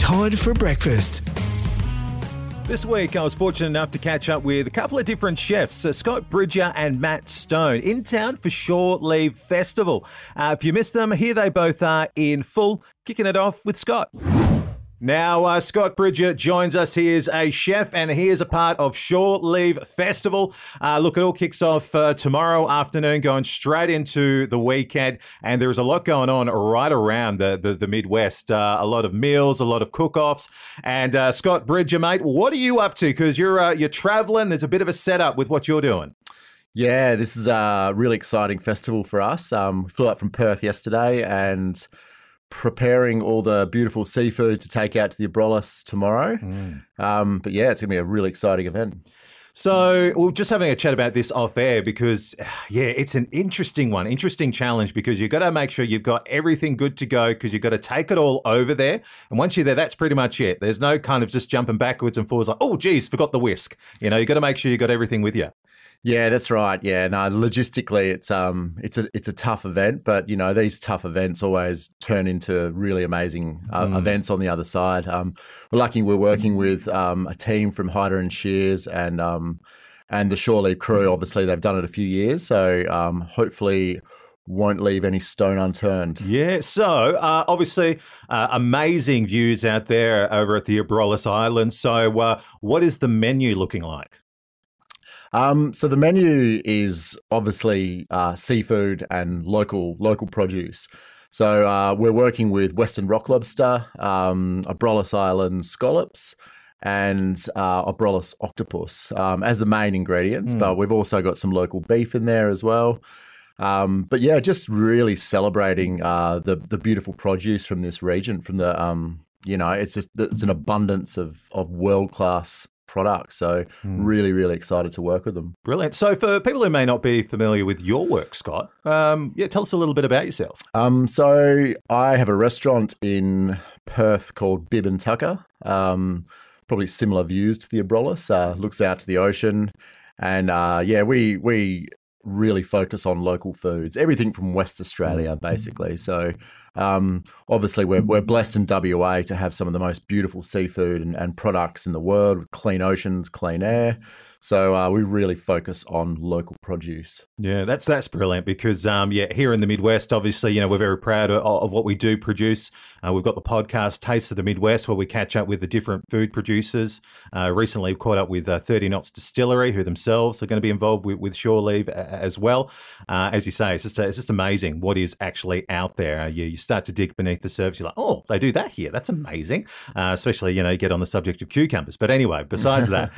Todd for breakfast. This week, I was fortunate enough to catch up with a couple of different chefs, Scott Bridger and Matt Stone, in town for Shore Leave Festival. If you missed them, here they both are in full, kicking it off with Scott. Now, Scott Bridger joins us. He is a chef and he is a part of Shore Leave Festival. Look, it all kicks off tomorrow afternoon, going straight into the weekend. And there's a lot going on right around the Midwest. A lot of meals, a lot of cook-offs. And Scott Bridger, mate, what are you up to? Because you're traveling. There's a bit of a setup with what you're doing. Yeah, this is a really exciting festival for us. We flew up from Perth yesterday and preparing all the beautiful seafood to take out to the Abrolhos tomorrow. But yeah, it's going to be a really exciting event. So we're just having a chat about this off air because, yeah, it's an interesting challenge because you've got to make sure you've got everything good to go because you've got to take it all over there. And once you're there, that's pretty much it. There's no kind of just jumping backwards and forwards like, oh, geez, forgot the whisk. You know, you've got to make sure you've got everything with you. Yeah, that's right. Yeah, no, logistically, it's a tough event, but you know these tough events always turn into really amazing events on the other side. We're lucky we're working with a team from Hyder and Shears and the Shore Leave crew. Obviously, they've done it a few years, so hopefully won't leave any stone unturned. Yeah, so obviously amazing views out there over at the Abrolhos Island. So what is the menu looking like? So the menu is obviously seafood and local produce. So we're working with Western rock lobster, Abrolhos Island scallops, and Abrolhos octopus as the main ingredients. But we've also got some local beef in there as well. But yeah, just really celebrating the beautiful produce from this region. From the it's an abundance of world-class product. So really, really excited to work with them. Brilliant. So for people who may not be familiar with your work, Scott, tell us a little bit about yourself. So I have a restaurant in Perth called Bib and Tucker. Probably similar views to the Abrolhos, looks out to the ocean. And we really focus on local foods, everything from West Australia, basically. So obviously we're blessed in WA to have some of the most beautiful seafood and products in the world, with clean oceans, clean air. So we really focus on local produce. Yeah, that's brilliant because, here in the Midwest, obviously, you know, we're very proud of what we do produce. We've got the podcast Taste of the Midwest where we catch up with the different food producers. Recently, we've caught up with 30 Knots Distillery, who themselves are going to be involved with Shore Leave as well. As you say, it's just amazing what is actually out there. You start to dig beneath the surface. You're like, oh, they do that here. That's amazing. Especially, you know, you get on the subject of cucumbers. But anyway, besides that,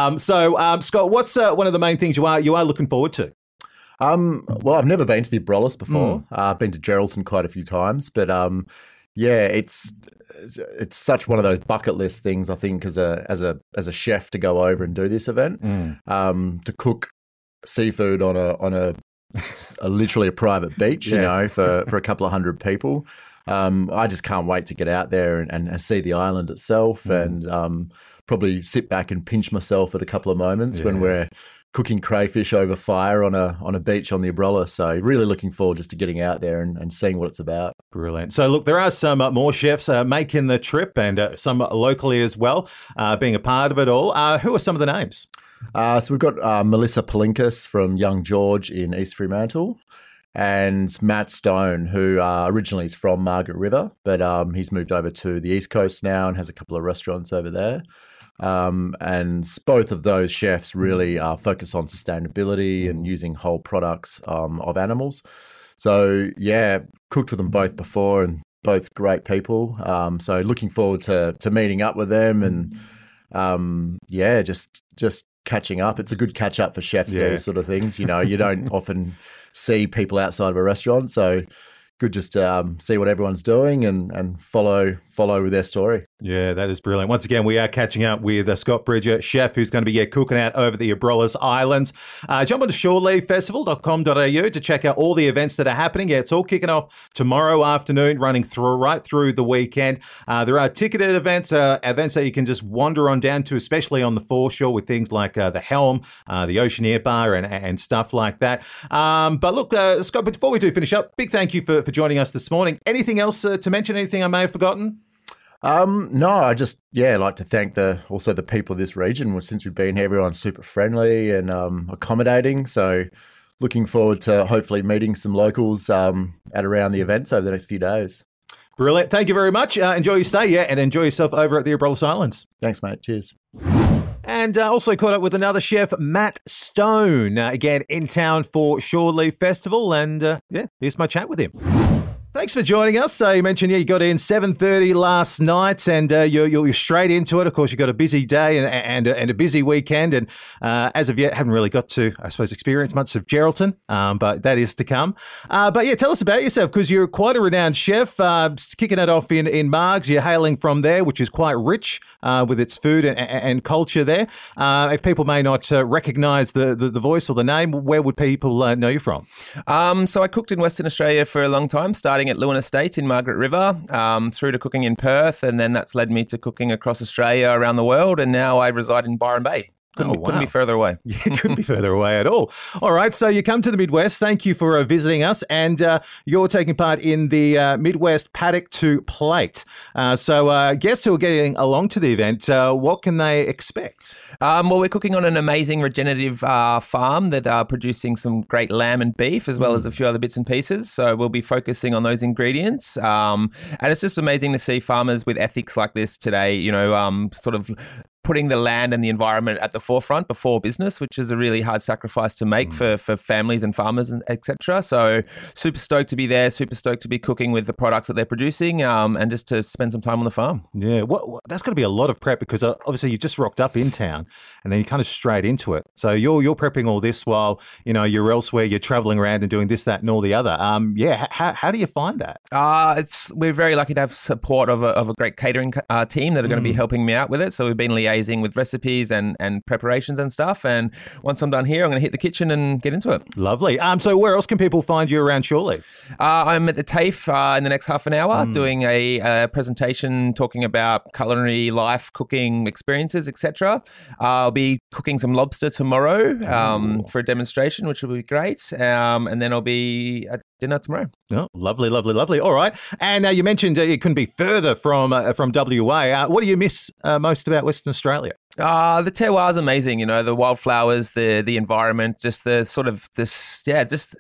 Scott, what's one of the main things you are looking forward to? Well, I've never been to the Abrolhos before. I've been to Geraldton quite a few times, but it's such one of those bucket list things. I think as a chef to go over and do this event, to cook seafood on a literally a private beach, you know, for a couple of hundred people. I just can't wait to get out there and see the island itself and probably sit back and pinch myself at a couple of moments when we're cooking crayfish over fire on a beach on the Abrolhos. So really looking forward just to getting out there and seeing what it's about. Brilliant. So look, there are some more chefs making the trip and some locally as well, being a part of it all. Who are some of the names? So we've got Melissa Palinkas from Young George in East Fremantle, and Matt Stone, who originally is from Margaret River, but he's moved over to the East Coast now and has a couple of restaurants over there. And both of those chefs really focus on sustainability and using whole products of animals. So yeah, cooked with them both before and both great people. So looking forward to meeting up with them and just catching up. It's a good catch up for chefs, these sort of things. You know, you don't often see people outside of a restaurant, so good just to see what everyone's doing and follow with their story. Yeah, that is brilliant. Once again, we are catching up with Scott Bridger, chef, who's going to be cooking out over the Abrolhos Islands. Jump on to shoreleavefestival.com.au to check out all the events that are happening. Yeah, it's all kicking off tomorrow afternoon, running right through the weekend. There are ticketed events that you can just wander on down to, especially on the foreshore with things like the Helm, the Oceaneer Bar and stuff like that. But look, Scott, before we do finish up, big thank you for joining us this morning. Anything else to mention? Anything I may have forgotten? No, I just like to thank also the people of this region. Since we've been here, everyone's super friendly and accommodating. So looking forward to hopefully meeting some locals at around the events over the next few days. Brilliant. Thank you very much. Enjoy your stay, and enjoy yourself over at the Abrolhos Islands. Thanks, mate. Cheers. And also caught up with another chef, Matt Stone, again in town for Shore Leave Festival. And here's my chat with him. Thanks for joining us. You mentioned you got in 7:30 last night, and you're straight into it. Of course, you've got a busy day and a busy weekend, and as of yet, haven't really got to, I suppose, experience much of Geraldton, but that is to come. But yeah, tell us about yourself, because you're quite a renowned chef. Kicking it off in Margs, you're hailing from there, which is quite rich with its food and culture there. If people may not recognise the voice or the name, where would people know you from? So I cooked in Western Australia for a long time, starting at Lewin Estate in Margaret River, through to cooking in Perth, and then that's led me to cooking across Australia, around the world, and now I reside in Byron Bay. Couldn't be further away. Yeah, couldn't be further away at all. All right, so you come to the Midwest. Thank you for visiting us, and you're taking part in the Midwest Paddock to Plate. So guests who are getting along to the event, what can they expect? Well, we're cooking on an amazing regenerative farm that are producing some great lamb and beef, as well as a few other bits and pieces. So we'll be focusing on those ingredients. And it's just amazing to see farmers with ethics like this today, sort of putting the land and the environment at the forefront before business, which is a really hard sacrifice to make for families and farmers, and etc. So super stoked to be there, super stoked to be cooking with the products that they're producing, and just to spend some time on the farm. Yeah, that's going to be a lot of prep, because obviously you just rocked up in town and then you kind of straight into it. So you're prepping all this while you're elsewhere, you're traveling around and doing this, that, and all the other. How do you find that? We're very lucky to have support of a great catering team that are going to be helping me out with it. So we've been liaising with recipes and preparations and stuff. And once I'm done here, I'm going to hit the kitchen and get into it. Lovely. So where else can people find you around Shore Leave? I'm at the TAFE in the next half an hour doing a presentation talking about culinary life, cooking experiences, etc. I'll be cooking some lobster tomorrow for a demonstration, which will be great. And then I'll be at dinner tomorrow. Oh, lovely, lovely, lovely. All right. And you mentioned it couldn't be further from WA. What do you miss most about Western Australia? The terroir is amazing. The wildflowers, the environment, just the sort of this, just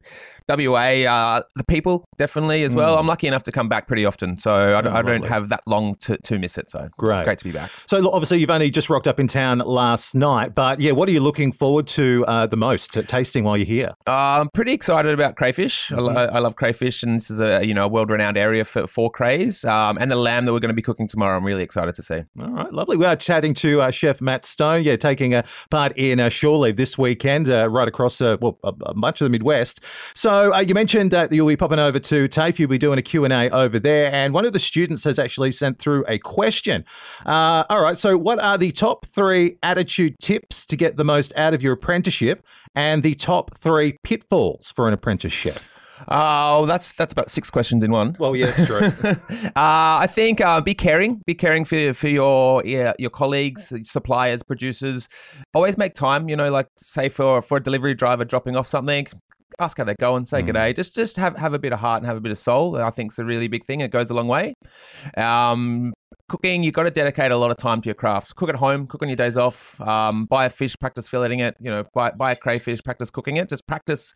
WA, the people definitely as well. I'm lucky enough to come back pretty often, so I don't have that long to miss it. So it's great to be back. So look, obviously you've only just rocked up in town last night, but yeah, what are you looking forward to the most tasting while you're here? I'm pretty excited about crayfish. I love crayfish, and this is a world-renowned area for crays. And the lamb that we're going to be cooking tomorrow, I'm really excited to see. All right, lovely. We are chatting to Chef Matt Stone, taking part in Shore Leave this weekend, right across much of the Midwest. So you mentioned that you'll be popping over to TAFE. You'll be doing a Q&A over there, and one of the students has actually sent through a question. All right, so what are the top 3 attitude tips to get the most out of your apprenticeship, and the top 3 pitfalls for an apprentice chef? Oh, that's about 6 questions in one. Well, yeah, that's true. I think be caring. Be caring for your colleagues, suppliers, producers. Always make time. Like say for a delivery driver dropping off something, ask how they're going, say good day. Just have a bit of heart and have a bit of soul. I think it's a really big thing. It goes a long way. Cooking, you've got to dedicate a lot of time to your craft. Cook at home, cook on your days off. Buy a fish, practice filleting it. Buy a crayfish, practice cooking it. Just practice.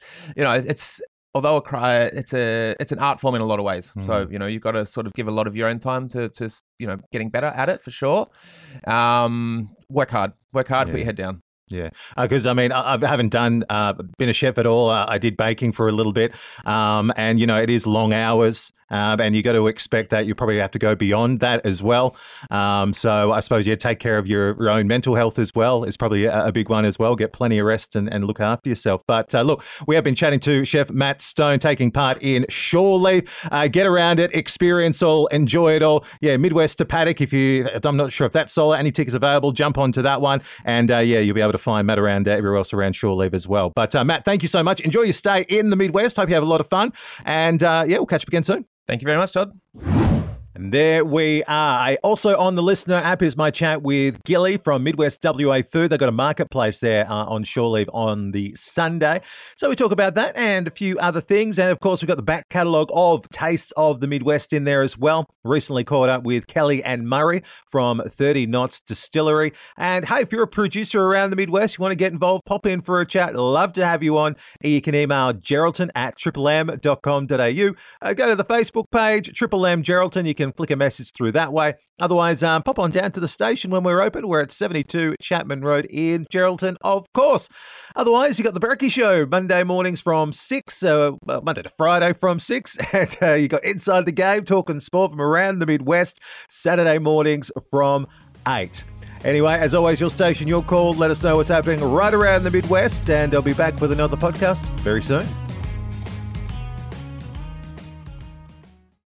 Although it's an art form in a lot of ways. So, you've got to sort of give a lot of your own time to getting better at it for sure. Work hard, put your head down. Yeah, because I haven't been a chef at all. I did baking for a little bit, and it is long hours, and you got to expect that you probably have to go beyond that as well. So I suppose take care of your own mental health as well is probably a big one as well. Get plenty of rest and look after yourself. But look, we have been chatting to Chef Matt Stone, taking part in Shore Leave. Get around it, experience all, enjoy it all. Yeah, Midwest to Paddock. I'm not sure if that's sold, any tickets available, jump onto that one, and you'll be able to find Matt around everywhere else around Shore Leave as well. But Matt, thank you so much. Enjoy your stay in the Midwest. Hope you have a lot of fun. And we'll catch up again soon. Thank you very much, Todd. And There we are. Also on the listener app is my chat with Gilly from Midwest WA Food. They've got a marketplace there on shore leave on the Sunday. So we talk about that and a few other things. And of course, we've got the back catalogue of Tastes of the Midwest in there as well. Recently caught up with Kelly and Murray from 30 Knots Distillery. And hey, if you're a producer around the Midwest, you want to get involved, pop in for a chat. Love to have you on. You can email geraldton@triplem.com.au. Go to the Facebook page, Triple M Geraldton. You can flick a message through that way. Otherwise, pop on down to the station when we're open. We're at 72 Chapman Road in Geraldton, of course. Otherwise, you got the Berkey Show Monday mornings from 6, Monday to Friday from 6. And you got Inside the Game, talking sport from around the Midwest, Saturday mornings from 8. Anyway, as always, your station, your call. Let us know what's happening right around the Midwest. And I'll be back with another podcast very soon.